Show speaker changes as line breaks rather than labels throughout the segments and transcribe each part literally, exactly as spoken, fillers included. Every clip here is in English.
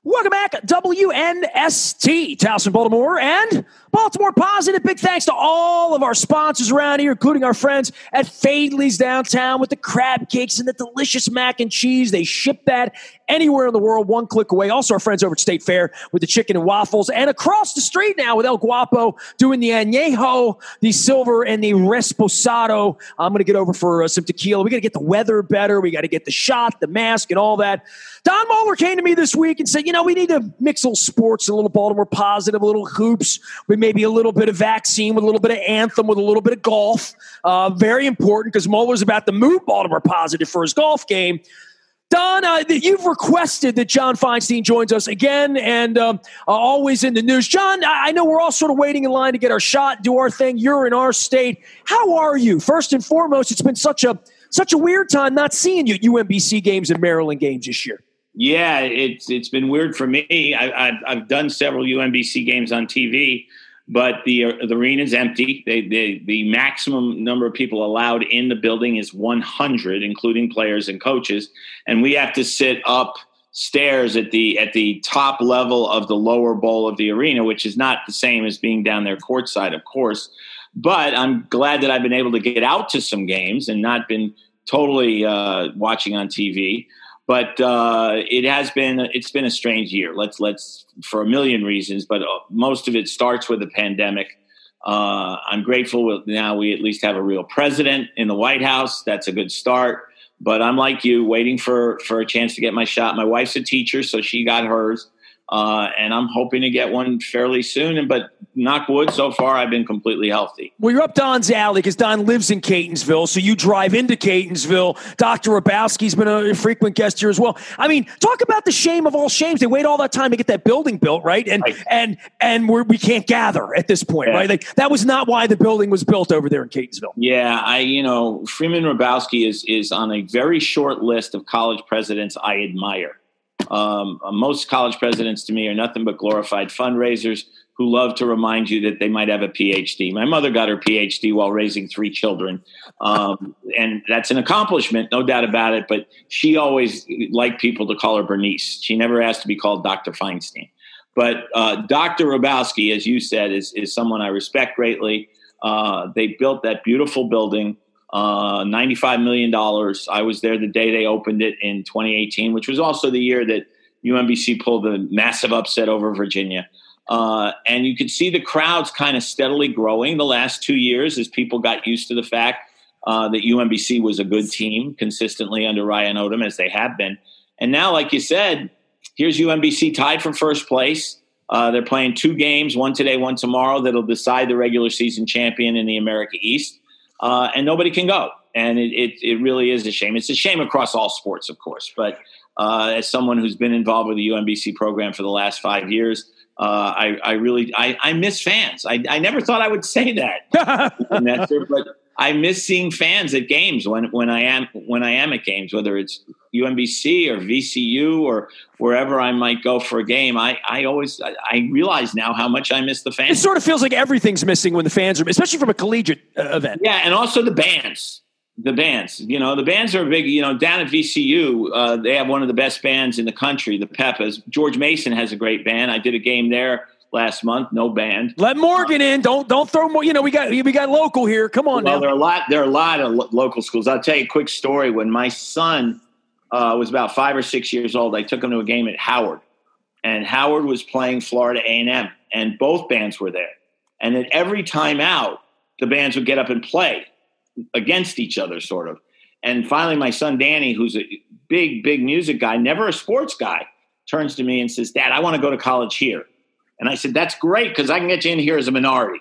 Welcome back, W N S T, Towson, Baltimore, and Baltimore Positive. Big thanks to all of our sponsors around here, including our friends at Fadley's downtown with the crab cakes and the delicious mac and cheese. They ship that anywhere in the world, one click away. Also, our friends over at State Fair with the chicken and waffles. And across the street now with El Guapo doing the Añejo, the Silver, and the Resposado. I'm going to get over for uh, some tequila. We got to get the weather better. We got to get the shot, the mask, and all that. Don Mueller came to me this week and said, you know, we need to mix a little sports, a little Baltimore Positive, a little hoops, with maybe a little bit of vaccine, with a little bit of anthem, with a little bit of golf. Uh, very important because Mueller's about to move Baltimore Positive for his golf game. Don, uh, you've requested that John Feinstein joins us again and um, uh, always in the news. John, I know we're all sort of waiting in line to get our shot, do our thing. You're in our state. How are you? First and foremost, it's been such a such a weird time not seeing you at U M B C games and Maryland games this year.
Yeah, it's it's been weird for me. I, I've I've done several U M B C games on T V, but the uh, the arena's empty. They, they, the maximum number of people allowed in the building is one hundred, including players and coaches, and we have to sit upstairs at the at the top level of the lower bowl of the arena, which is not the same as being down there courtside, of course. But I'm glad that I've been able to get out to some games and not been totally uh, watching on T V. But uh, it has been it's been a strange year. Let's let's for a million reasons, but most of it starts with the pandemic. Uh, I'm grateful now we at least have a real president in the White House. That's a good start. But I'm like you, waiting for for a chance to get my shot. My wife's a teacher, so she got hers. Uh, and I'm hoping to get one fairly soon. And but knock wood, so far I've been completely healthy.
Well, you're up Don's alley because Don lives in Catonsville, so you drive into Catonsville. Doctor Rabowski's been a frequent guest here as well. I mean, talk about the shame of all shames. They wait all that time to get that building built, right? And right. and and we're, we can't gather at this point, yeah. right? Like that was not why the building was built over there in Catonsville.
Yeah, I you know Freeman Rabowski is is on a very short list of college presidents I admire. Um, most college presidents to me are nothing but glorified fundraisers who love to remind you that they might have a P H D. My mother got her P H D while raising three children. Um, and that's an accomplishment, no doubt about it. But she always liked people to call her Bernice. She never asked to be called Doctor Feinstein. But uh, Doctor Rabowski, as you said, is, is someone I respect greatly. Uh, they built that beautiful building. Uh, ninety-five million dollars. I was there the day they opened it in twenty eighteen, which was also the year that U M B C pulled the massive upset over Virginia. Uh, and you could see the crowds kind of steadily growing the last two years as people got used to the fact uh, that U M B C was a good team consistently under Ryan Odom, as they have been. And now, like you said, here's U M B C tied for first place. Uh, they're playing two games, one today, one tomorrow, that'll decide the regular season champion in the America East. Uh, and nobody can go. And it, it, it really is a shame. It's a shame across all sports, of course. But uh, as someone who's been involved with the U M B C program for the last five years, uh, I, I really I, I miss fans. I, I never thought I would say that, but I miss seeing fans at games when, when I am when I am at games, whether it's U M B C or V C U or wherever I might go for a game. I, I always I, I realize now how much I miss the fans.
It sort of feels like everything's missing when the fans are, especially from a collegiate uh, event.
Yeah, and also the bands. The bands, you know, the bands are big. You know, down at V C U, uh, they have one of the best bands in the country, the Peppas. George Mason has a great band. I did a game there last month, no band.
Let Morgan uh, in. Don't don't throw more. You know, we got we got local here. Come on
well,
now.
There are a lot. There are a lot of lo- local schools. I'll tell you a quick story. When my son uh, was about five or six years old, I took him to a game at Howard, and Howard was playing Florida A and M, and both bands were there. And at every time out, the bands would get up and play against each other, sort of. And finally, my son Danny, who's a big, big music guy, never a sports guy, turns to me and says, "Dad, I want to go to college here." And I said, "That's great, because I can get you in here as a minority."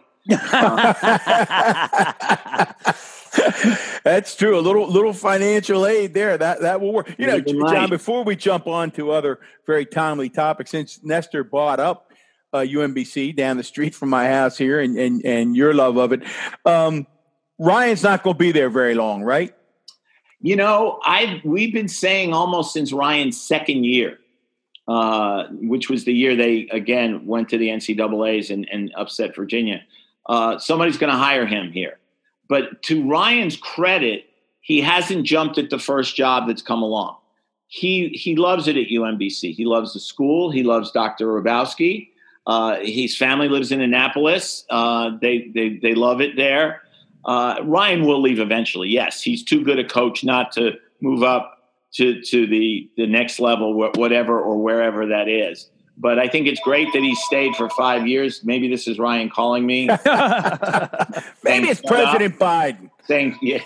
That's true. A little little financial aid there. That that will work. You know, John, before we jump on to other very timely topics, since Nestor bought up uh, U M B C down the street from my house here and, and, and your love of it, um, Ryan's not going to be there very long, right?
You know, I we've been saying almost since Ryan's second year, uh, which was the year they, again, went to the N C double A's and, and upset Virginia. Uh, somebody's going to hire him here. But to Ryan's credit, he hasn't jumped at the first job that's come along. he he loves it at U M B C. He loves the school. He loves Doctor Hrabowski. Uh, his family lives in Annapolis. Uh, they, they they love it there. Uh, Ryan will leave eventually. Yes, he's too good a coach not to move up to to the the next level, whatever or wherever that is. But I think it's great that he stayed for five years. Maybe this is Ryan calling me.
Maybe it's President Biden.
Saying, yeah.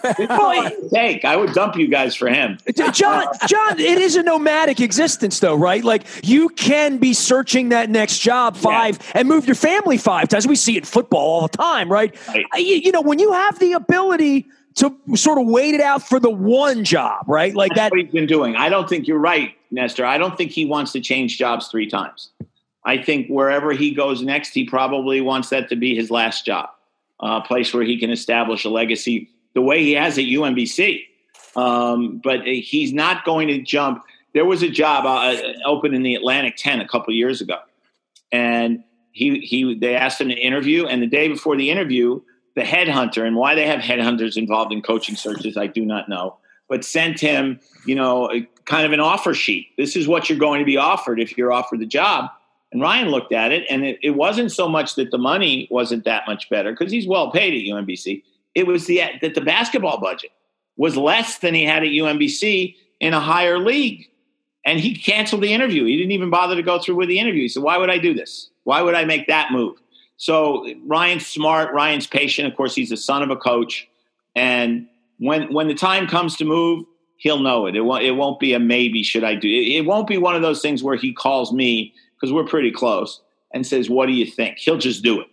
Take. I would dump you guys for him.
John, John, it is a nomadic existence, though, right? Like, you can be searching that next job five yeah. and move your family five times. We see it in football all the time, right? right. You, you know, when you have the ability to sort of wait it out for the one job, right? Like
That's
that.
what he's been doing. I don't think you're right, Nestor. I don't think he wants to change jobs three times. I think wherever he goes next, he probably wants that to be his last job, a uh, place where he can establish a legacy the way he has at U M B C. Um, but he's not going to jump. There was a job uh, open in the Atlantic ten a couple of years ago. And he he they asked him to interview. And the day before the interview, the headhunter, and why they have headhunters involved in coaching searches, I do not know, but sent him, you know, a, kind of an offer sheet. This is what you're going to be offered if you're offered the job. And Ryan looked at it, and it, it wasn't so much that the money wasn't that much better, because he's well paid at U M B C. It was the that the basketball budget was less than he had at U M B C in a higher league. And he canceled the interview. He didn't even bother to go through with the interview. He said, why would I do this? Why would I make that move? So Ryan's smart. Ryan's patient. Of course, he's the son of a coach. And when when the time comes to move, he'll know it. It won't, it won't be a maybe should I do it. It won't be one of those things where he calls me, because we're pretty close, and says, what do you think? He'll just do it.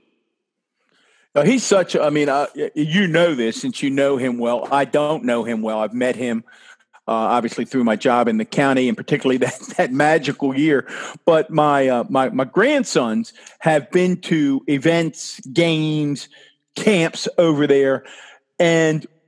Uh, he's such – I mean, uh, you know this since you know him well. I don't know him well. I've met him uh, obviously through my job in the county, and particularly that, that magical year. But my, uh, my my grandsons have been to events, games, camps over there, and –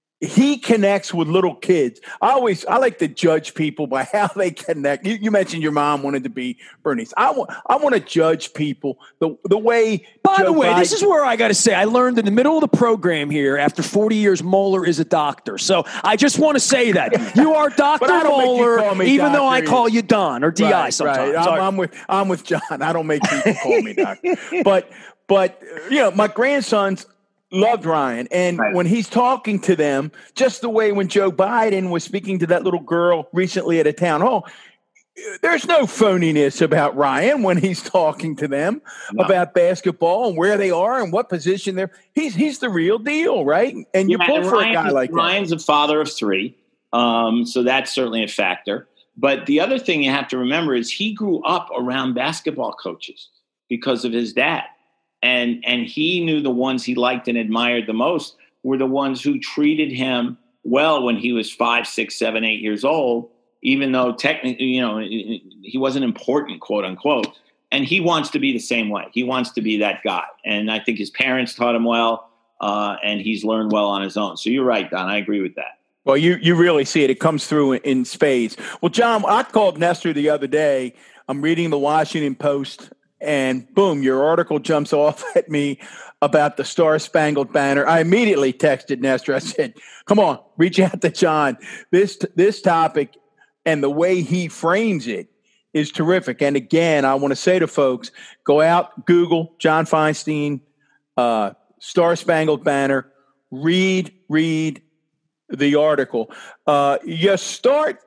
he connects with little kids. I always, I like to judge people by how they connect. You, you mentioned your mom wanted to be Bernice. I want, I want to judge people the the way.
By
Joe
the way,
Biden,
this is where I got to say, I learned in the middle of the program here, after forty years, Moeller is a doctor. So I just want to say that you are Doctor Moeller, even doctor though I call either. you Don or D I right, sometimes.
Right. I'm, I'm with, I'm with John. I don't make people call me doctor, but, but you know, my grandsons loved Ryan. And right. when he's talking to them, just the way when Joe Biden was speaking to that little girl recently at a town hall, there's no phoniness about Ryan when he's talking to them no. about basketball and where they are and what position they're. He's he's the real deal, right? And you yeah, pull for Ryan, a guy like
Ryan's
that.
Ryan's a father of three, um, so that's certainly a factor. But the other thing you have to remember is he grew up around basketball coaches because of his dad. And and he knew the ones he liked and admired the most were the ones who treated him well when he was five, six, seven, eight years old, even though technically, you know, he wasn't important, quote unquote. And he wants to be the same way. He wants to be that guy. And I think his parents taught him well, uh, and he's learned well on his own. So you're right, Don. I agree with that.
Well, you you really see it. It comes through in, in spades. Well, John, I called Nestor the other day. I'm reading the Washington Post. And boom, your article jumps off at me about the Star-Spangled Banner. I immediately texted Nestor. I said, come on, reach out to John. This this topic and the way he frames it is terrific. And again, I want to say to folks, go out, Google John Feinstein, uh, Star-Spangled Banner, read, read the article. Uh, you start,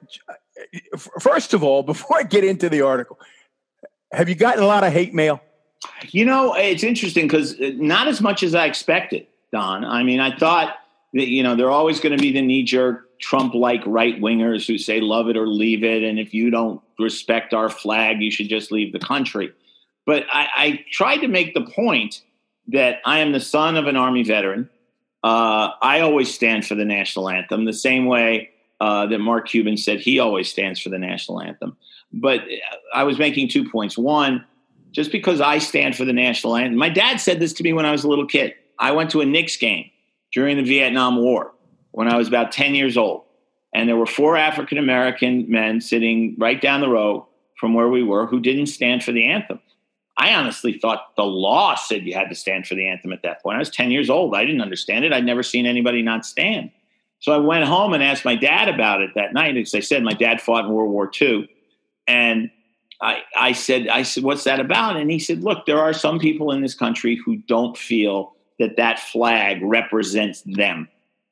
first of all, before I get into the article, have you gotten a lot of hate mail?
You know, it's interesting because not as much as I expected, Don. I mean, I thought that, you know, there are always going to be the knee-jerk Trump-like right-wingers who say love it or leave it, and if you don't respect our flag, you should just leave the country. But I, I tried to make the point that I am the son of an Army veteran. Uh, I always stand for the national anthem, the same way uh, that Mark Cuban said he always stands for the national anthem. But I was making two points. One, just because I stand for the national anthem. My dad said this to me when I was a little kid. I went to a Knicks game during the Vietnam War when I was about ten years old. And there were four African-American men sitting right down the row from where we were who didn't stand for the anthem. I honestly thought the law said you had to stand for the anthem at that point. I was ten years old. I didn't understand it. I'd never seen anybody not stand. So I went home and asked my dad about it that night. As I said, my dad fought in World War Two. And I, I said, I said, what's that about? And he said, look, there are some people in this country who don't feel that that flag represents them.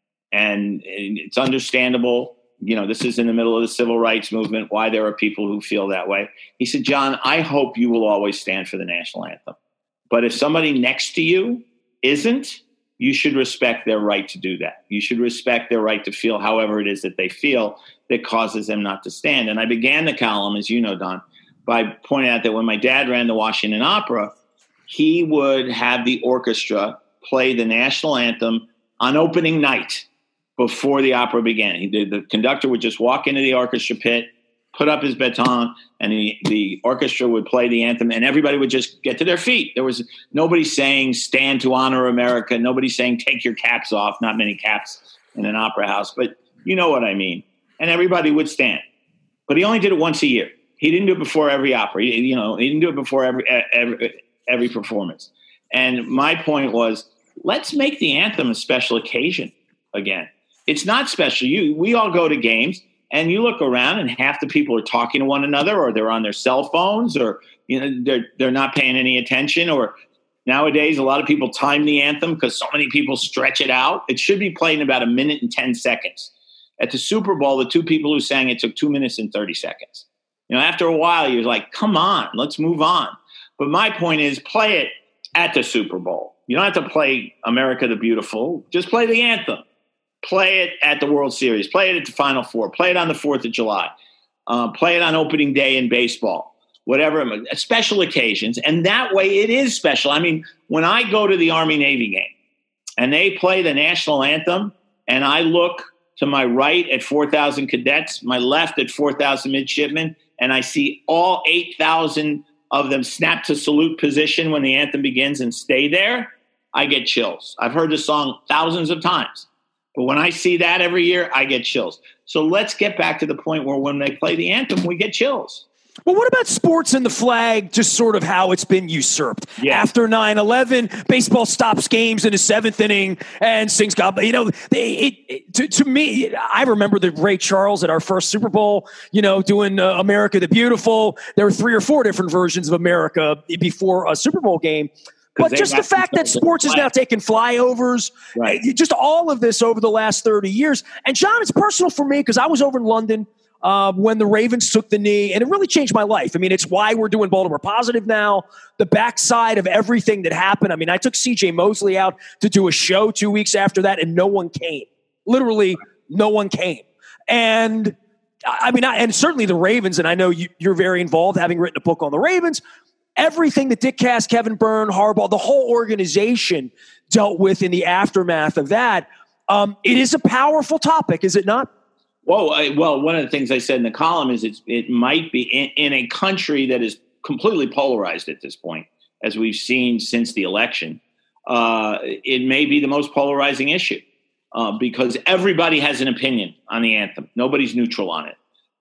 And it's understandable. You know, this is in the middle of the civil rights movement, why there are people who feel that way. He said, John, I hope you will always stand for the national anthem. But if somebody next to you isn't, you should respect their right to do that. You should respect their right to feel however it is that they feel that causes them not to stand. And I began the column, as you know, Don, by pointing out that when my dad ran the Washington Opera, he would have the orchestra play the national anthem on opening night before the opera began. He did, the conductor would just walk into the orchestra pit, put up his baton, and the, the orchestra would play the anthem, and everybody would just get to their feet. There was nobody saying, stand to honor America. Nobody saying, take your caps off. Not many caps in an opera house, but you know what I mean. And everybody would stand. But he only did it once a year. He didn't do it before every opera. He, you know, he didn't do it before every, every, every performance. And my point was, let's make the anthem a special occasion again. It's not special. You, we all go to games. And you look around, and half the people are talking to one another, or they're on their cell phones, or you know they're they're not paying any attention. Or nowadays, a lot of people time the anthem because so many people stretch it out. It should be played in about a minute and ten seconds. At the Super Bowl, the two people who sang it took two minutes and thirty seconds. You know, after a while, you're like, "Come on, let's move on." But my point is, play it at the Super Bowl. You don't have to play America the Beautiful. Just play the anthem. Play it at the World Series. Play it at the Final Four. Play it on the fourth of July. Uh, play it on opening day in baseball. Whatever, special occasions. And that way it is special. I mean, when I go to the Army-Navy game and they play the national anthem and I look to my right at four thousand cadets, my left at four thousand midshipmen, and I see all eight thousand of them snap to salute position when the anthem begins and stay there, I get chills. I've heard the song thousands of times. But when I see that every year, I get chills. So let's get back to the point where when they play the anthem, we get chills.
Well, what about sports and the flag, just sort of how it's been usurped? Yeah. After nine eleven, baseball stops games in the seventh inning and sings God. You know, they, it, it, to, to me, I remember the Ray Charles at our first Super Bowl, you know, doing uh, America the Beautiful. There were three or four different versions of America before a Super Bowl game. But just the fact that sports is now taking flyovers, right. just all of this over the last thirty years. And, John, it's personal for me because I was over in London uh, when the Ravens took the knee, and it really changed my life. I mean, it's why we're doing Baltimore Positive now, the backside of everything that happened. I mean, I took C J Mosley out to do a show two weeks after that, and no one came. Literally, no one came. And, I mean, I, and certainly the Ravens, and I know you, you're very involved, having written a book on the Ravens, everything that Dick Cass, Kevin Byrne, Harbaugh, the whole organization dealt with in the aftermath of that. Um, it is a powerful topic, is it not?
Well, I, well, one of the things I said in the column is it's, it might be in, in a country that is completely polarized at this point, as we've seen since the election. Uh, it may be the most polarizing issue uh, because everybody has an opinion on the anthem. Nobody's neutral on it.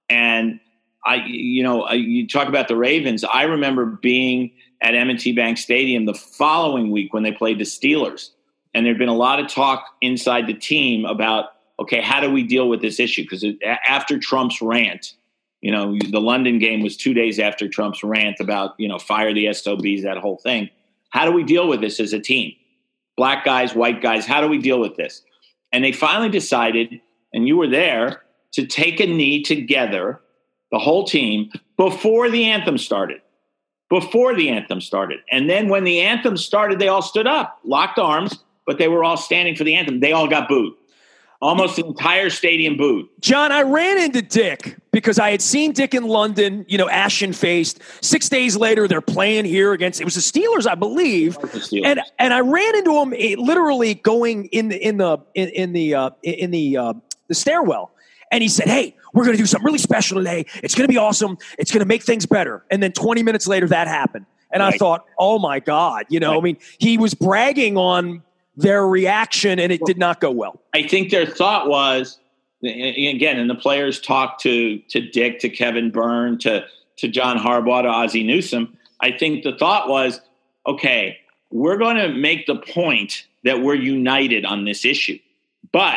And I, you know, I, you talk about the Ravens. I remember being at M and T Bank Stadium the following week when they played the Steelers. And there'd been a lot of talk inside the team about, okay, how do we deal with this issue? Because after Trump's rant, you know, the London game was two days after Trump's rant about, you know, fire the S O Bs, that whole thing. How do we deal with this as a team? Black guys, white guys, how do we deal with this? And they finally decided, and you were there, to take a knee together, the whole team, before the anthem started. Before the anthem started. And then when the anthem started, they all stood up, locked arms, but they were all standing for the anthem. They all got booed. Almost the entire stadium booed.
John, I ran into Dick because I had seen Dick in London, you know, ashen-faced. Six days later, they're playing here against, it was the Steelers, I believe. Steelers. And and I ran into him it, literally going in the in the in, in the uh, in the uh, the stairwell. And he said, hey, we're going to do something really special today. It's going to be awesome. It's going to make things better. And then twenty minutes later, that happened. And right. I thought, oh, my God. You know, right. I mean, he was bragging on their reaction, and it well, did not go well.
I think their thought was, again, and the players talked to to Dick, to Kevin Byrne, to, to John Harbaugh, to Ozzie Newsome. I think the thought was, okay, we're going to make the point that we're united on this issue. But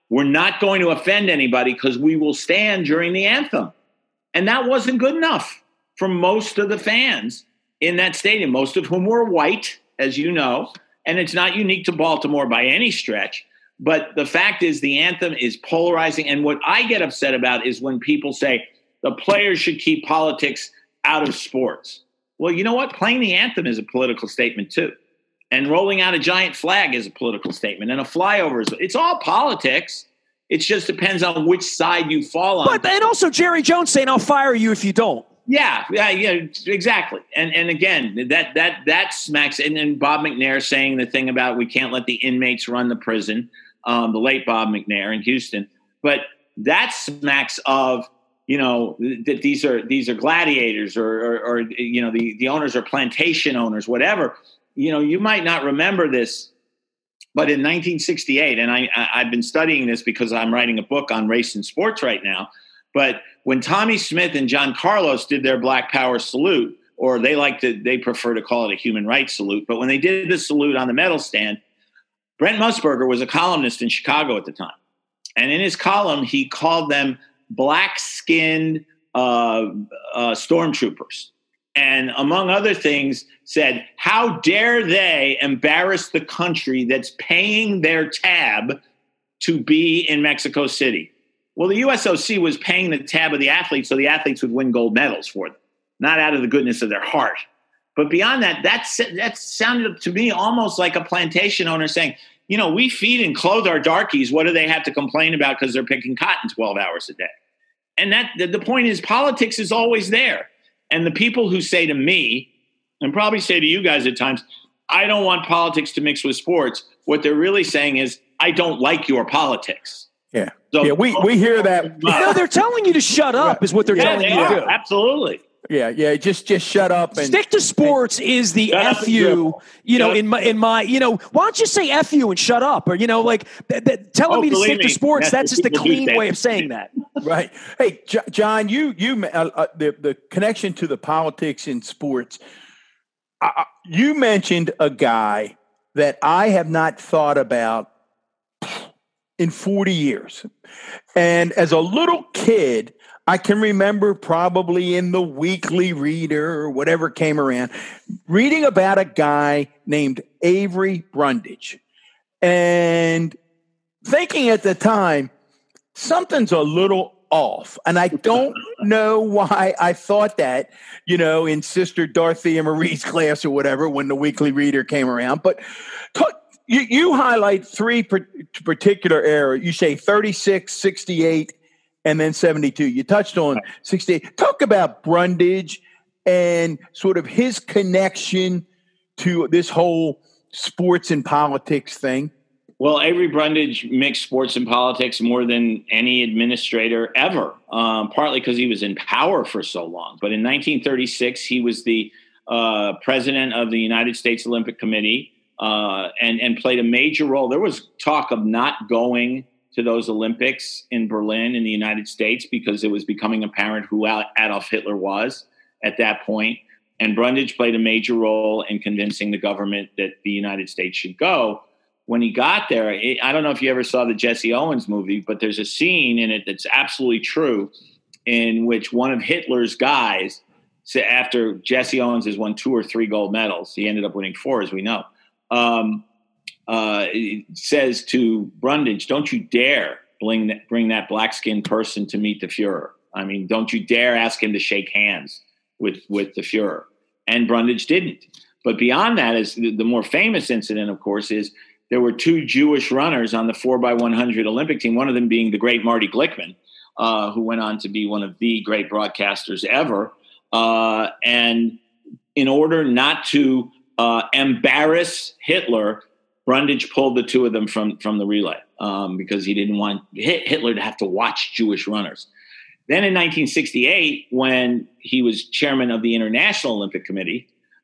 we're not going to offend anybody because we will stand during the anthem. And that wasn't good enough for most of the fans in that stadium, most of whom were white, as you know, and it's not unique to Baltimore by any stretch. But the fact is the anthem is polarizing. And what I get upset about is when people say the players should keep politics out of sports. Well, you know what? Playing the anthem is a political statement too. And rolling out a giant flag is a political statement. And a flyover is, it's all politics. It just depends on which side you fall on.
But and also Jerry Jones saying, I'll fire you if you don't.
Yeah, yeah, yeah, exactly. And and again, that that that smacks. And then Bob McNair saying the thing about we can't let the inmates run the prison, um, the late Bob McNair in Houston. But that smacks of, you know, that these are these are gladiators or, or, or you know, the, the owners are plantation owners, whatever. You know, you might not remember this, but in nineteen sixty-eight, and I, I, I've been studying this because I'm writing a book on race and sports right now, but when Tommy Smith and John Carlos did their Black Power salute, or they like to, they prefer to call it a human rights salute, but when they did the salute on the medal stand, Brent Musburger was a columnist in Chicago at the time. And in his column, he called them black-skinned uh, uh, stormtroopers. And among other things, said, how dare they embarrass the country that's paying their tab to be in Mexico City? Well, the U S O C was paying the tab of the athletes so the athletes would win gold medals for them, not out of the goodness of their heart. But beyond that, that's, that sounded to me almost like a plantation owner saying, you know, we feed and clothe our darkies. What do they have to complain about because they're picking cotton twelve hours a day? And that the, the point is politics is always there. And the people who say to me, and probably say to you guys at times, I don't want politics to mix with sports, what they're really saying is, I don't like your politics.
Yeah. So, yeah, we, we hear that.
No, they're telling you to shut up is what they're
yeah,
telling
they
you
are.
to do.
Absolutely.
Yeah, yeah, just just shut up and
stick to sports and, is the F you, you know, in my in my, you know, why don't you say F you and shut up? Or, you know, like th- th- telling
oh,
me to stick
me.
to sports, that's, that's just a clean way
that.
of saying that.
Right. Hey, J- John, you you uh, uh, the the connection to the politics in sports. Uh, you mentioned a guy that I have not thought about in forty years. And as a little kid, I can remember probably in the Weekly Reader or whatever came around, reading about a guy named Avery Brundage and thinking at the time, something's a little off. And I don't know why I thought that, you know, in Sister Dorothea Marie's class or whatever, when the Weekly Reader came around. But t- you, you highlight three per- particular eras. You say thirty-six, sixty-eight, and then seventy-two. You touched on sixty-eight. Talk about Brundage and sort of his connection to this whole sports and politics thing.
Well, Avery Brundage mixed sports and politics more than any administrator ever, um, partly because he was in power for so long. But in nineteen thirty-six, he was the uh, president of the United States Olympic Committee uh, and, and played a major role. There was talk of not going to those Olympics in Berlin in the United States because it was becoming apparent who Adolf Hitler was at that point. And Brundage played a major role in convincing the government that the United States should go. When he got there, it, I don't know if you ever saw the Jesse Owens movie, but there's a scene in it that's absolutely true in which one of Hitler's guys, after Jesse Owens has won two or three gold medals, he ended up winning four, as we know, um, uh, says to Brundage, don't you dare bring that, bring that black-skinned person to meet the Fuhrer. I mean, don't you dare ask him to shake hands with, with the Fuhrer. And Brundage didn't. But beyond that, is the, the more famous incident, of course, is there were two Jewish runners on the four by one hundred Olympic team, one of them being the great Marty Glickman, uh, who went on to be one of the great broadcasters ever. Uh, and in order not to uh, embarrass Hitler, Brundage pulled the two of them from, from the relay um, because he didn't want Hitler to have to watch Jewish runners. Then in nineteen sixty-eight, when he was chairman of the International Olympic Committee,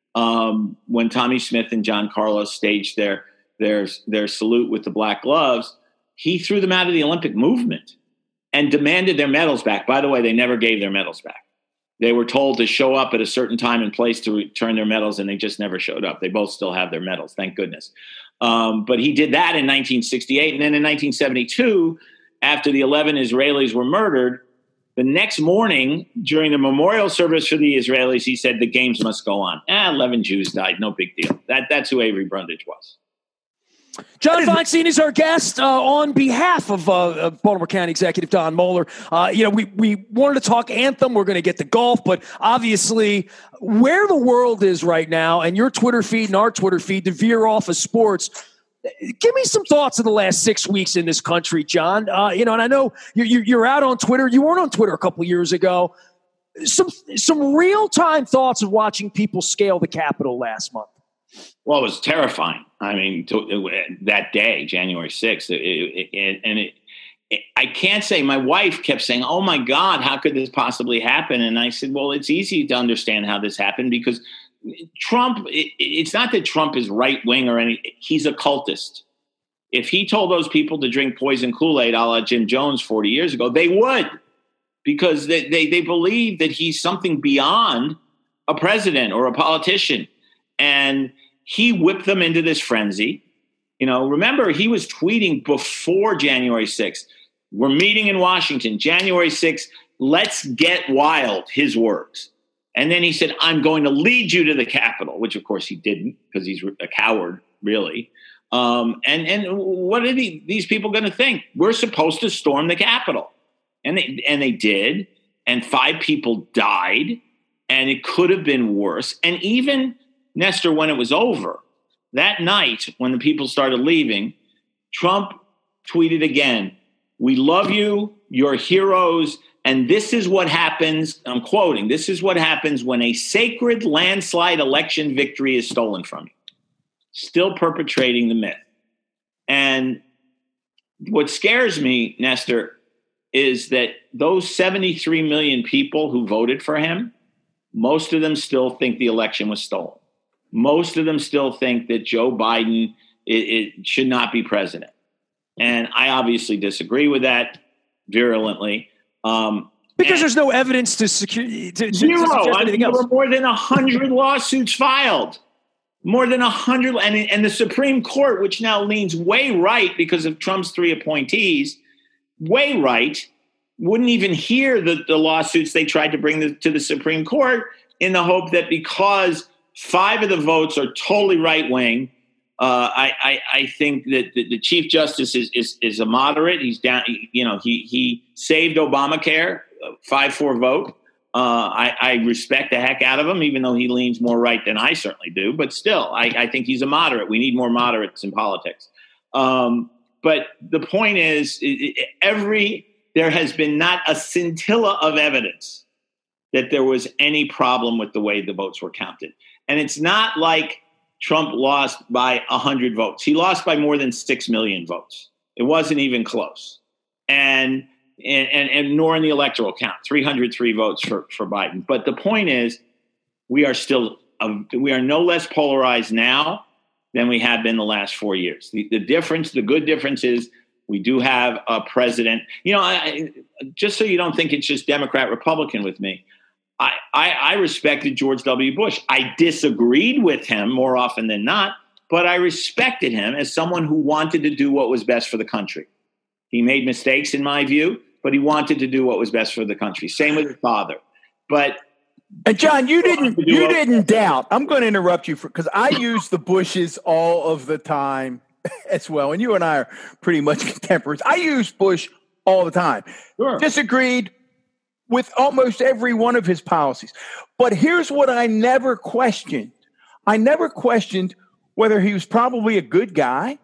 um, when Tommy Smith and John Carlos staged their their their salute with the black gloves, he threw them out of the Olympic movement and demanded their medals back. By the way, they never gave their medals back. They were told to show up at a certain time and place to return their medals, and they just never showed up. They both still have their medals, thank goodness. Um, but he did that in nineteen sixty-eight. And then in nineteen seventy-two, after the eleven Israelis were murdered, the next morning during the memorial service for the Israelis, he said the games must go on. Ah, eleven Jews died. No big deal. That, that's who Avery Brundage was.
John Feinstein is our guest uh, on behalf of, uh, of Baltimore County Executive Don Moeller. Uh, you know, we, we wanted to talk Anthem. We're going to get to golf, but obviously where the world is right now and your Twitter feed and our Twitter feed to veer off of sports, give me some thoughts of the last six weeks in this country, John. Uh, you know, and I know you're, you're out on Twitter. You weren't on Twitter a couple of years ago. Some, some real-time thoughts of watching people scale the Capitol last month.
Well, it was terrifying. I mean, to, it, that day, January sixth, it, it, it, and it, it, I can't say, my wife kept saying, oh my God, how could this possibly happen? And I said, well, it's easy to understand how this happened because Trump, it, it's not that Trump is right wing or any, he's a cultist. If he told those people to drink poison Kool-Aid a la Jim Jones forty years ago, they would, because they, they, they believe that he's something beyond a president or a politician. And he whipped them into this frenzy. You know, remember, he was tweeting before January sixth. We're meeting in Washington, January sixth. Let's get wild, his words. And then he said, I'm going to lead you to the Capitol, which, of course, he didn't because he's a coward, really. Um, and, and what are the, these people going to think? We're supposed to storm the Capitol. And they, and they did. And five people died. And it could have been worse. And even Nestor, when it was over, that night when the people started leaving, Trump tweeted again, we love you, you're heroes, and this is what happens, I'm quoting, this is what happens when a sacred landslide election victory is stolen from you. Still perpetrating the myth. And what scares me, Nestor, is that those seventy-three million people who voted for him, most of them still think the election was stolen. Most of them still think that Joe Biden it, it should not be president. And I obviously disagree with that virulently. Um,
because there's no evidence to secure to, to,
zero.
to suggest
I
anything
mean,
else.
there were more than one hundred lawsuits filed. More than one hundred. And, and the Supreme Court, which now leans way right because of Trump's three appointees, way right, wouldn't even hear the, the lawsuits they tried to bring the, to the Supreme Court in the hope that because five of the votes are totally right wing. Uh, I, I, I think that the, the Chief Justice is, is is a moderate. He's down. You know, he he saved Obamacare, five four vote. Uh, I, I respect the heck out of him, even though he leans more right than I certainly do. But still, I, I think he's a moderate. We need more moderates in politics. Um, but the point is, every there has been not a scintilla of evidence that there was any problem with the way the votes were counted. And it's not like Trump lost by one hundred votes. He lost by more than six million votes. It wasn't even close. And and, and, and nor in the electoral count, three hundred three votes for, for Biden. But the point is, we are still, uh, we are no less polarized now than we have been the last four years. The, the difference, the good difference is we do have a president. You know, I, just so you don't think it's just Democrat, Republican with me, I, I, I respected George W. Bush. I disagreed with him more often than not, but I respected him as someone who wanted to do what was best for the country. He made mistakes, in my view, but he wanted to do what was best for the country. Same with his father. But
and John, you didn't you didn't doubt. I'm going to interrupt you because I use the Bushes all of the time as well, and you and I are pretty much contemporaries. I use Bush all the time.
Sure.
Disagreed with almost every one of his policies. But here's what I never questioned. I never questioned whether he was probably a good guy,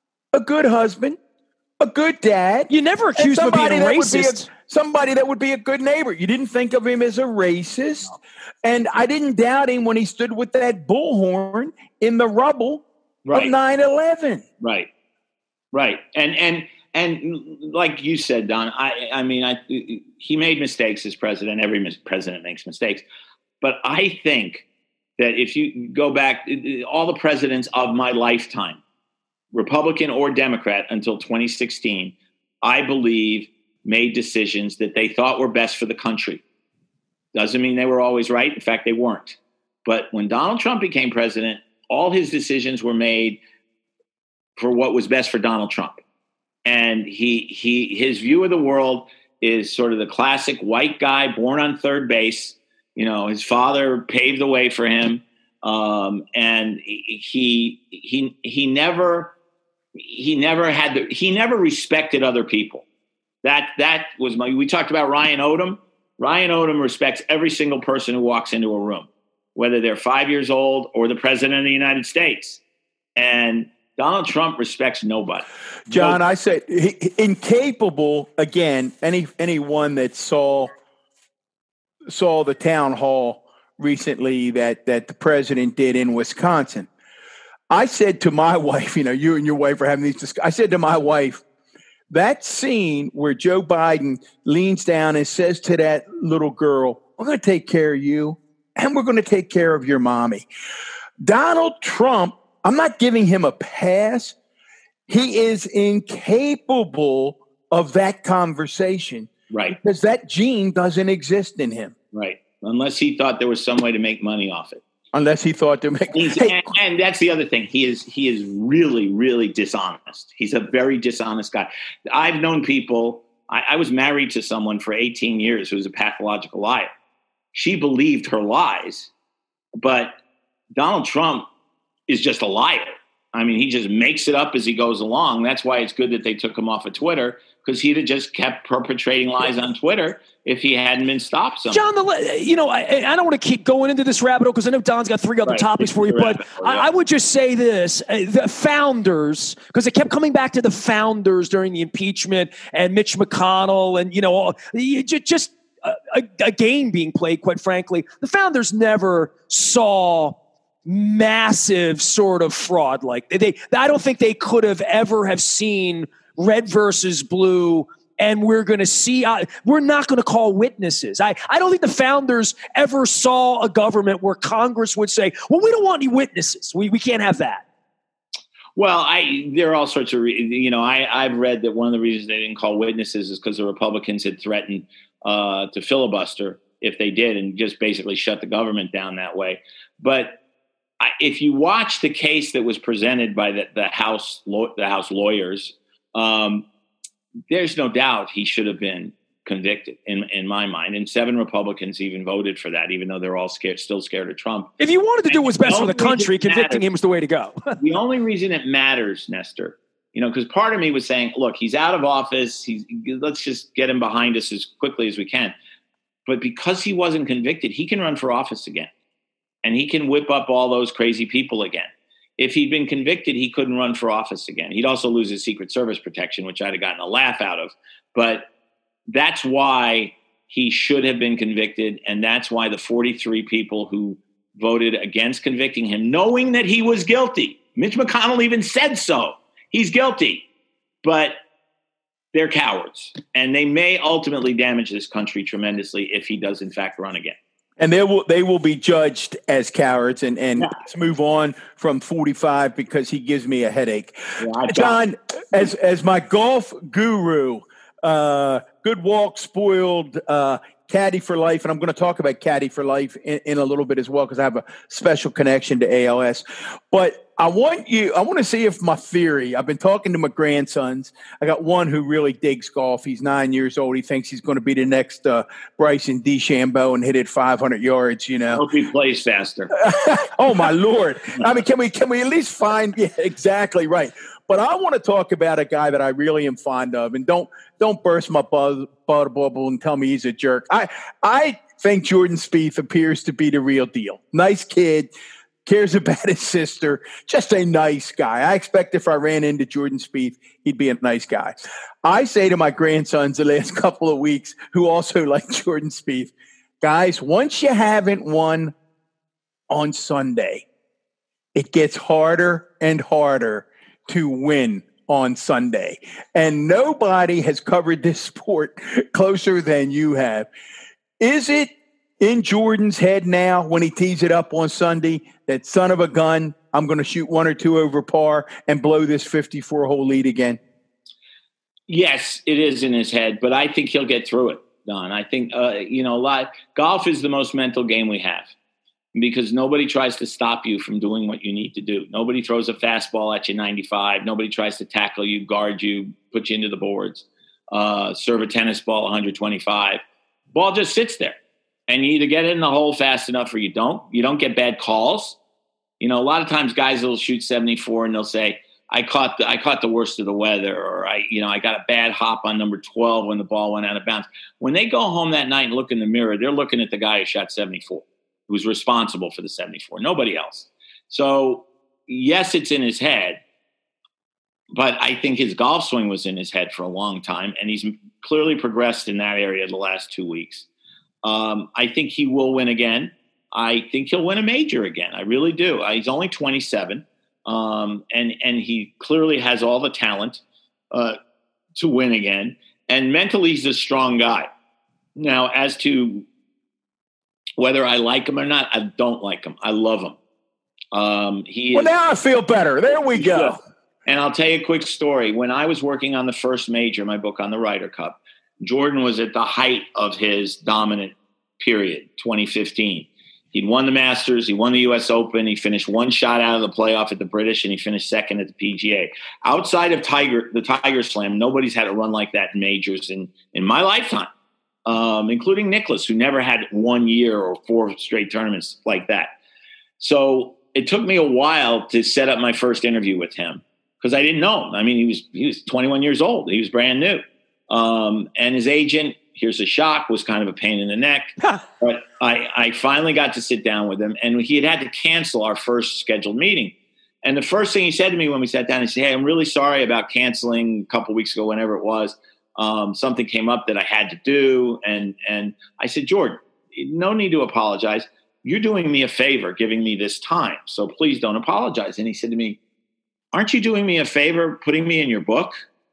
a good husband, a good dad.
You never accused him of being
A,
racist.
somebody that would be a good neighbor. You didn't think of him as a racist. And I didn't doubt him when he stood with that bullhorn in the rubble
right.
of nine eleven.
Right, right. And, and, And like you said, Don, I, I mean, I, he made mistakes as president. Every mis- president makes mistakes. But I think that if you go back, all the presidents of my lifetime, Republican or Democrat until twenty sixteen, I believe made decisions that they thought were best for the country. Doesn't mean they were always right. In fact, they weren't. But when Donald Trump became president, all his decisions were made for what was best for Donald Trump. And he he his view of the world is sort of the classic white guy born on third base. You know, his father paved the way for him, um, and he he he never he never had the, he never respected other people. That that was my. We talked about Ryan Odom. Ryan Odom respects every single person who walks into a room, whether they're five years old or the president of the United States. And Donald Trump respects nobody.
John, I say he, incapable again. Any anyone that saw saw the town hall recently that that the president did in Wisconsin. I said to my wife, you know, you and your wife are having these discussions. I said to my wife, that scene where Joe Biden leans down and says to that little girl, "We're going to take care of you, and we're going to take care of your mommy." Donald Trump, I'm not giving him a pass. He is incapable of that conversation.
Right.
Because that gene doesn't exist in him.
Right. Unless he thought there was some way to make money off it.
Unless he thought to make
He's,
hey.
and, and that's the other thing. He is he is really, really dishonest. He's a very dishonest guy. I've known people. I, I was married to someone for eighteen years who was a pathological liar. She believed her lies, but Donald Trump is just a liar. I mean, he just makes it up as he goes along. That's why it's good that they took him off of Twitter, because he'd have just kept perpetrating lies on Twitter if he hadn't been stopped. Somewhere.
John, the, you know, I, I don't want to keep going into this rabbit hole because I know Don's got three other
right.
topics for you, but
hole,
I,
yeah.
I would just say this. Uh, the founders, because it kept coming back to the founders during the impeachment and Mitch McConnell and, you know, all, you, just a, a, a game being played, quite frankly. The founders never saw massive sort of fraud. Like they, they I don't think they could have ever have seen red versus blue. And we're going to see, uh, we're not going to call witnesses. I, I don't think the founders ever saw a government where Congress would say, well, we don't want any witnesses. We we can't have that.
Well, I there are all sorts of, re- you know, I, I've read that one of the reasons they didn't call witnesses is because the Republicans had threatened uh, to filibuster if they did and just basically shut the government down that way. But I, if you watch the case that was presented by the, the House law, the House lawyers, um, there's no doubt he should have been convicted in, in my mind. And seven Republicans even voted for that, even though they're all scared, still scared of Trump.
If you wanted to do what's best for the country, convicting him was the way to go.
The only reason it matters, Nestor, you know, because part of me was saying, look, he's out of office. He's, let's just get him behind us as quickly as we can. But because he wasn't convicted, he can run for office again. And he can whip up all those crazy people again. If he'd been convicted, he couldn't run for office again. He'd also lose his Secret Service protection, which I'd have gotten a laugh out of. But that's why he should have been convicted. And that's why the forty-three people who voted against convicting him, knowing that he was guilty, Mitch McConnell even said so, he's guilty, but they're cowards. And they may ultimately damage this country tremendously if he does, in fact, run again.
And they will they will be judged as cowards. And, and yeah. Let's move on from forty-five because he gives me a headache. Yeah, John, as as my golf guru, uh, good walk spoiled uh, caddy for life, and I'm going to talk about caddy for life in, in a little bit as well because I have a special connection to A L S. But I want you, I want to see if my theory, I've been talking to my grandsons. I got one who really digs golf. He's nine years old. He thinks he's going to be the next uh, Bryson DeChambeau and hit it five hundred yards, you know.
I hope he plays faster.
Oh, my Lord. I mean, can we, can we at least find, yeah, exactly right. But I want to talk about a guy that I really am fond of, and don't don't burst my buzz, bud bubble and tell me he's a jerk. I I think Jordan Spieth appears to be the real deal. Nice kid, cares about his sister, just a nice guy. I expect if I ran into Jordan Spieth, he'd be a nice guy. I say to my grandsons the last couple of weeks, who also like Jordan Spieth, guys, once you haven't won on Sunday, it gets harder and harder to win on Sunday. And nobody has covered this sport closer than you have. Is it in Jordan's head now when he tees it up on Sunday that son of a gun, I'm going to shoot one or two over par and blow this fifty-four hole lead again?
Yes, it is in his head, but I think he'll get through it, Don. I think, uh, you know, a lot, golf is the most mental game we have. because nobody tries to stop you from doing what you need to do. Nobody throws a fastball at you ninety-five. Nobody tries to tackle you, guard you, put you into the boards, uh, serve a tennis ball one twenty-five. Ball just sits there. And you either get it in the hole fast enough or you don't. You don't get bad calls. You know, a lot of times guys will shoot seventy-four and they'll say, I caught the I caught the worst of the weather, or I, you know, I got a bad hop on number twelve when the ball went out of bounds. When they go home that night and look in the mirror, they're looking at the guy who shot seventy-four, who's responsible for the seventy-four, nobody else. So yes, it's in his head, but I think his golf swing was in his head for a long time, and he's clearly progressed in that area the last two weeks. Um, I think he will win again. I think he'll win a major again. I really do. Uh, he's only twenty-seven, um, and and he clearly has all the talent uh, to win again. And mentally, he's a strong guy. Now, as to whether I like him or not, I don't like him. I love him. Um, he
well,
is,
now I feel better. There we go.
Good. And I'll tell you a quick story. When I was working on the first major, my book on the Ryder Cup, Jordan was at the height of his dominant period, twenty fifteen. He'd won the Masters. He won the U S Open. He finished one shot out of the playoff at the British, and he finished second at the P G A. Outside of Tiger, the Tiger Slam, nobody's had a run like that in majors in, in my lifetime, um, including Nicklaus, who never had one year or four straight tournaments like that. So it took me a while to set up my first interview with him because I didn't know him. I mean, he was he was twenty-one years old. He was brand new. Um, and his agent, here's a shock, was kind of a pain in the neck. But I, I finally got to sit down with him, and he had had to cancel our first scheduled meeting. And the first thing he said to me when we sat down, he said, hey, I'm really sorry about canceling a couple weeks ago, whenever it was. Um, something came up that I had to do. And, and I said, Jordan, no need to apologize. You're doing me a favor giving me this time, so please don't apologize. And he said to me, aren't you doing me a favor putting me in your book?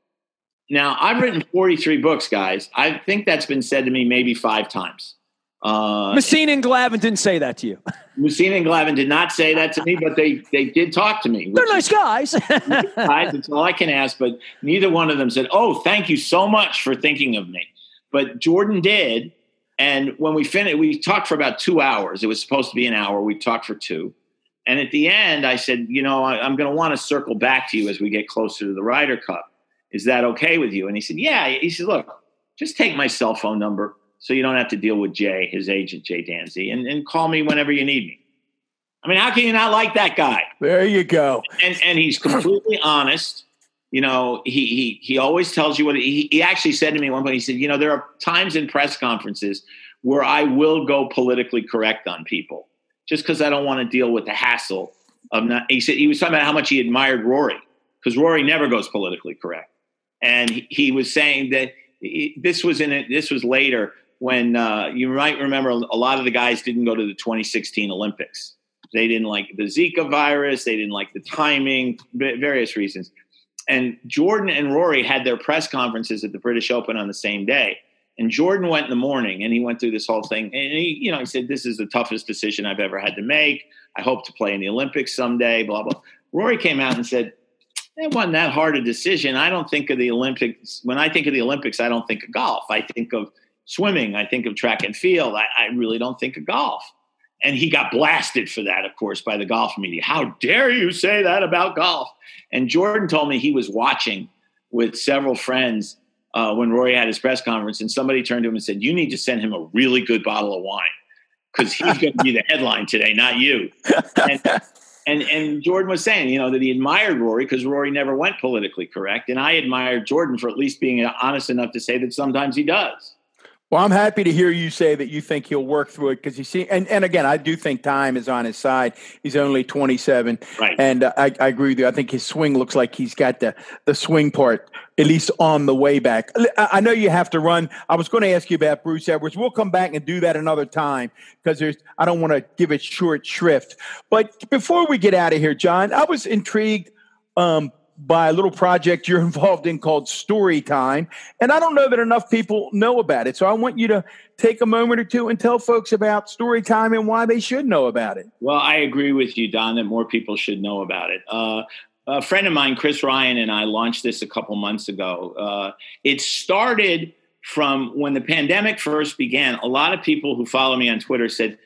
Now, I've written forty-three books, guys. I think that's been said to me maybe five times. Uh,
Messina and Glavin didn't say that to you.
Messina and Glavin did not say that to me, but they, they did talk to me.
They're nice guys.
guys. That's all I can ask, but neither one of them said, oh, thank you so much for thinking of me. But Jordan did, and when we finished, we talked for about two hours. It was supposed to be an hour. We talked for two. And at the end, I said, you know, I, I'm going to want to circle back to you as we get closer to the Ryder Cup. Is that okay with you? And he said, yeah. He said, look, just take my cell phone number so you don't have to deal with Jay, his agent, Jay Danzy, and, and call me whenever you need me. I mean, how can you not like that guy?
There you go.
And and he's completely honest. You know, he he he always tells you what he, he actually said to me at one point. He said, you know, there are times in press conferences where I will go politically correct on people just because I don't want to deal with the hassle of not. He said he was talking about how much he admired Rory because Rory never goes politically correct. And he, he was saying that he, this was in it. This was later when uh, you might remember a lot of the guys didn't go to the twenty sixteen Olympics. They didn't like the Zika virus. They didn't like the timing, various reasons. And Jordan and Rory had their press conferences at the British Open on the same day. And Jordan went in the morning and he went through this whole thing. And he, you know, he said, this is the toughest decision I've ever had to make. I hope to play in the Olympics someday, blah, blah. Rory came out and said, it wasn't that hard a decision. I don't think of the Olympics. When I think of the Olympics, I don't think of golf. I think of swimming. I think of track and field. I, I really don't think of golf. And he got blasted for that, of course, by the golf media. How dare you say that about golf? And Jordan told me he was watching with several friends uh, when Rory had his press conference, and somebody turned to him and said, you need to send him a really good bottle of wine because he's going to be the headline today, not you. And, And and Jordan was saying, you know, that he admired Rory because Rory never went politically correct. And I admired Jordan for at least being honest enough to say that sometimes he does.
Well, I'm happy to hear you say that you think he'll work through it because you see, and, and again, I do think time is on his side. He's only twenty-seven.
Right.
And uh, I, I agree with you. I think his swing looks like he's got the, the swing part, at least on the way back. I, I know you have to run. I was going to ask you about Bruce Edwards. We'll come back and do that another time because there's, I don't want to give it short shrift. But before we get out of here, John, I was intrigued um, by a little project you're involved in called Story Time. And I don't know that enough people know about it. So I want you to take a moment or two and tell folks about Story Time and why they should know about it.
Well, I agree with you, Don, that more people should know about it. Uh, a friend of mine, Chris Ryan, and I launched this a couple months ago. Uh, it started from when the pandemic first began. A lot of people who follow me on Twitter said,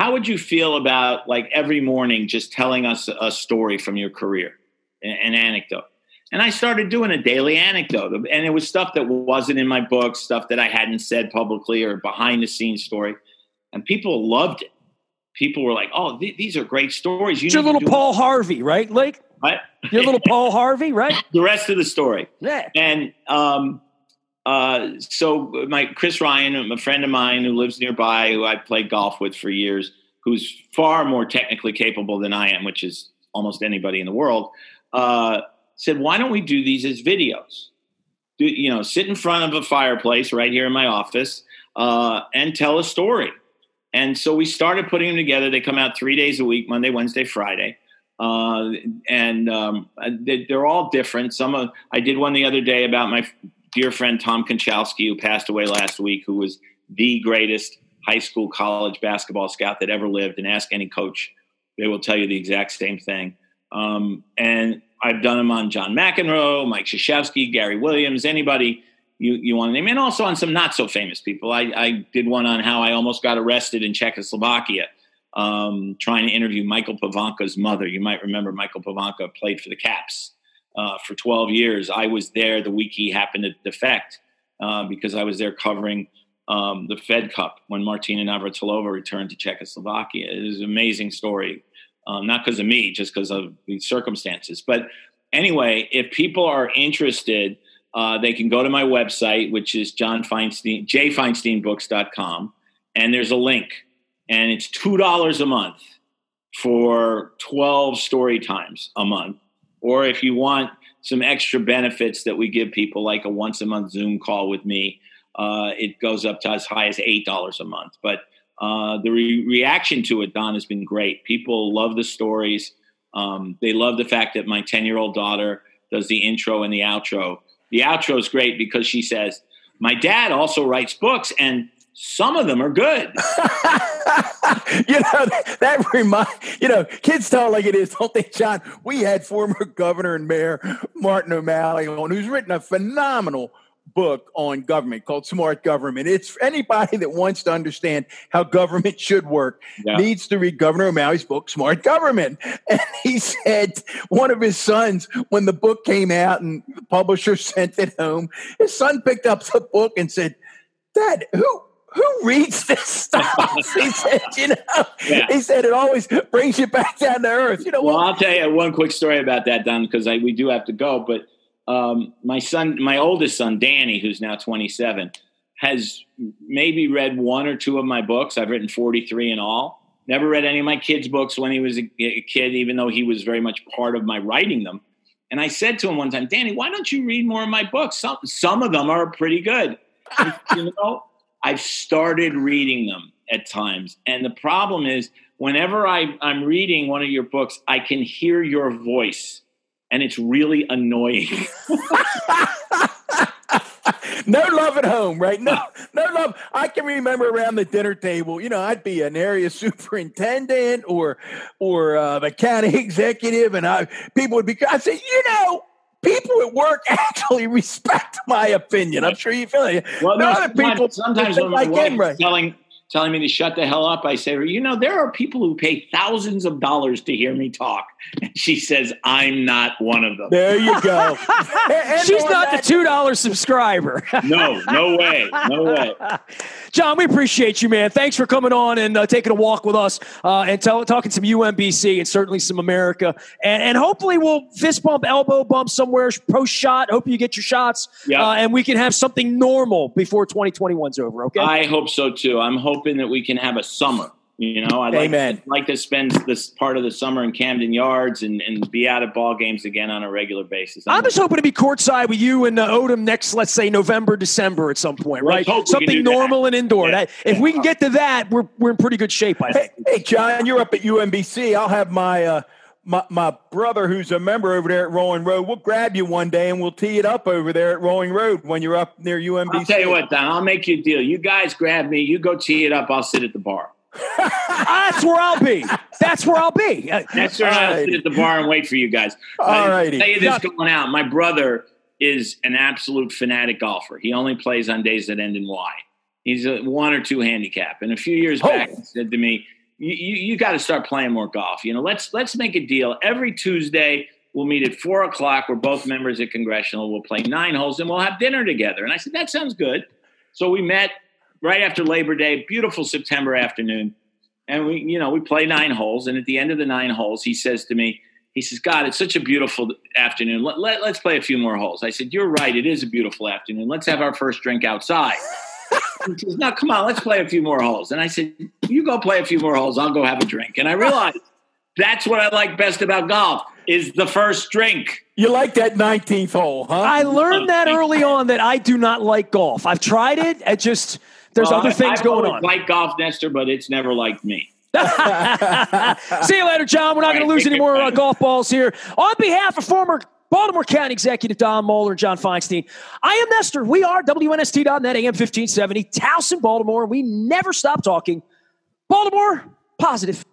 how would you feel about like every morning just telling us a story from your career, an, an anecdote? And I started doing a daily anecdote, and it was stuff that wasn't in my book, stuff that I hadn't said publicly or behind the scenes story. And people loved it. People were like, oh, th- these are great stories. You
It's your little Paul Harvey, right, Lake?
What?
Your little Paul Harvey, right?
The rest of the story.
Yeah.
And um, uh, so my Chris Ryan, a friend of mine who lives nearby, who I played golf with for years, who's far more technically capable than I am, which is almost anybody in the world, uh, said, why don't we do these as videos? Do, you know, sit in front of a fireplace right here in my office uh, and tell a story. And so we started putting them together. They come out three days a week, Monday, Wednesday, Friday. Uh, and um, they, they're all different. Some of, I did one the other day about my dear friend Tom Konchalski, who passed away last week, who was the greatest high school, college basketball scout that ever lived. And ask any coach, they will tell you the exact same thing. Um, and I've done them on John McEnroe, Mike Krzyzewski, Gary Williams, anybody you, you want to name, and also on some not so famous people. I, I did one on how I almost got arrested in Czechoslovakia, um, trying to interview Michael Pavanka's mother. You might remember Michael Pavanka played for the Caps uh, for twelve years. I was there the week he happened to defect uh, because I was there covering um, the Fed Cup when Martina Navratilova returned to Czechoslovakia. It was an amazing story. Um, not because of me, just because of the circumstances. But anyway, if people are interested, uh, they can go to my website, which is John Feinstein, j feinstein books dot com, and there's a link. And it's two dollars a month for twelve story times a month. Or if you want some extra benefits that we give people, like a once-a-month Zoom call with me, uh, it goes up to as high as eight dollars a month. But Uh, the re- reaction to it, Don, has been great. People love the stories. Um, they love the fact that my ten-year-old daughter does the intro and the outro. The outro is great because she says, my dad also writes books, and some of them are good.
you know, that, that reminds, you know, kids tell it like it is, don't they, John? We had former governor and mayor Martin O'Malley on, who's written a phenomenal book on government called Smart Government. It's for anybody that wants to understand how government should work, yeah. needs to read Governor O'Malley's book, Smart Government. And he said one of his sons, when the book came out and the publisher sent it home, his son picked up the book and said, Dad, who who reads this stuff? He said, you know, yeah. he said it always brings you back down to earth. You know,
well, I'll tell you one quick story about that, Don, because I, we do have to go, but Um, my son, my oldest son, Danny, who's now twenty-seven, has maybe read one or two of my books. I've written forty-three in all. Never read any of my kids' books when he was a, a kid, even though he was very much part of my writing them. And I said to him one time, Danny, why don't you read more of my books? Some, some of them are pretty good. And, you know, I've started reading them at times. And the problem is whenever I, I'm reading one of your books, I can hear your voice. And it's really annoying.
No love at home, right? No, no love. I can remember around the dinner table, you know, I'd be an area superintendent or or uh, the county executive, and I people would be. I say, you know, people at work actually respect my opinion. I'm sure you feel it.
Well, no, other people sometimes when my wife is telling. telling me to shut the hell up, I say, you know, there are people who pay thousands of dollars to hear me talk. And she says, I'm not one of them.
There you go.
She's not the two dollars subscriber.
No, no way. No way.
John, we appreciate you, man. Thanks for coming on and uh, taking a walk with us uh, and tell, talking some U M B C and certainly some America. And, and hopefully we'll fist bump, elbow bump somewhere post-shot. Hope you get your shots. Yep. Uh, and we can have something normal before twenty twenty-one's over, okay?
I hope so, too. I'm hoping that we can have a summer. You know, I'd like, I'd like to spend this part of the summer in Camden Yards and, and be out at ball games again on a regular basis. I'm,
I'm just hoping to be courtside with you and uh, Odom next, let's say, November, December at some point, right? Something normal and indoor. Yeah. That, if yeah. we can get to that, we're we're in pretty good shape, I think.
Hey, hey John, you're up at U M B C. I'll have my, uh, my my brother who's a member over there at Rolling Road. We'll grab you one day and we'll tee it up over there at Rolling Road when you're up near U M B C.
I'll tell you what, Don, I'll make you a deal. You guys grab me. You go tee it up. I'll sit at the bar.
That's where I'll be. That's where I'll be.
That's where I'll sit at the bar and wait for you guys.
All righty.
I'll tell you this going out. My brother is an absolute fanatic golfer. He only plays on days that end in Y. He's a one or two handicap. And a few years oh. back, he said to me, you, you, you got to start playing more golf. You know, let's let's make a deal. Every Tuesday, we'll meet at four o'clock. We're both members at Congressional. We'll play nine holes, and we'll have dinner together. And I said, that sounds good. So we met right after Labor Day, beautiful September afternoon. And we, you know, we play nine holes. And at the end of the nine holes, he says to me, he says, God, it's such a beautiful afternoon. Let, let, let's play a few more holes. I said, you're right. It is a beautiful afternoon. Let's have our first drink outside. He says, no, come on, let's play a few more holes. And I said, you go play a few more holes. I'll go have a drink. And I realized that's what I like best about golf is the first drink.
You like that nineteenth hole, huh?
I learned that early on that I do not like golf. I've tried it. It just, there's
well,
other things
I've
going
on. I like golf, Nestor, but it's never liked me.
See you later, John. We're not going to lose any more uh, golf balls here. On behalf of former Baltimore County Executive Don Moeller and John Feinstein, I am Nestor. We are W N S T dot net, A M fifteen seventy, Towson, Baltimore. We never stop talking. Baltimore, positive.